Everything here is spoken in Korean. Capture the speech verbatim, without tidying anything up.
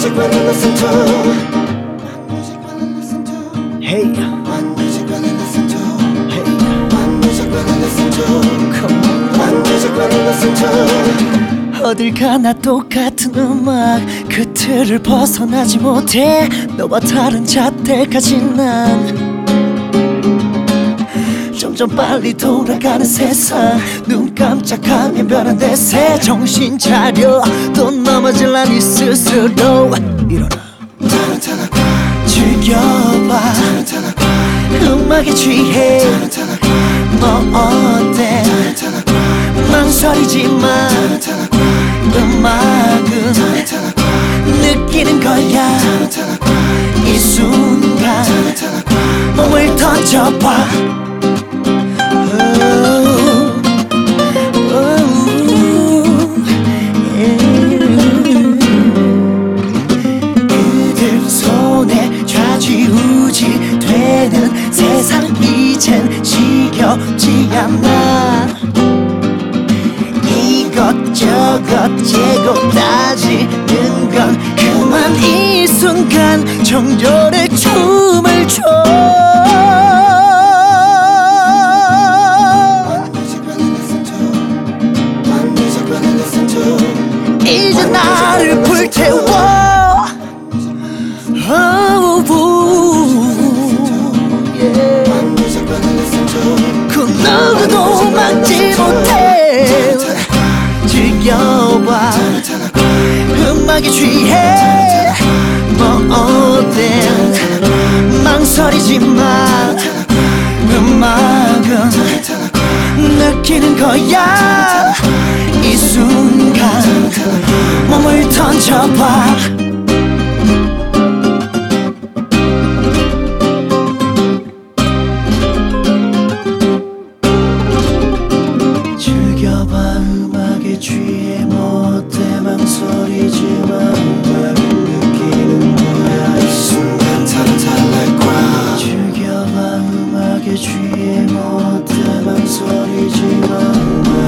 music when I listen to. One music when I listen to. Hey. One music when I listen to. Hey. One music when I listen to. Come on. One music when I listen to. 어딜 가나 똑같은 음악 그 틀을 벗어나지 못해 너와 다른 잣대까지 난 점점 빨리 돌아가는 세상 눈 깜짝하면 변한 대세 정신 차려 또 넘어질라 네 스스로 일어나 즐겨봐 음악에 취해 뭐 어때 망설이지 마 음악은 느끼는 거야 이 순간 몸을 던져봐 그들 손에 좌지우지 되는 세상 이젠 지겹지 않아 이것저것 재고 따지는 건 그만 이 순간 정열의 춤을 춰 이제 나를 불태워 oh, yeah. 그 누구도 막지 못해 즐겨봐 음악에 취해 뭐 어때 망설이지 마 음악은 느끼는 거야 이 순간 몸을 던져봐 즐겨봐 음악에 취해 못해 망설이지 마 음악은 느끼는 거야 이 순간 다른 달랄 거야 즐겨봐 음악에 취해 못해 망설이지 마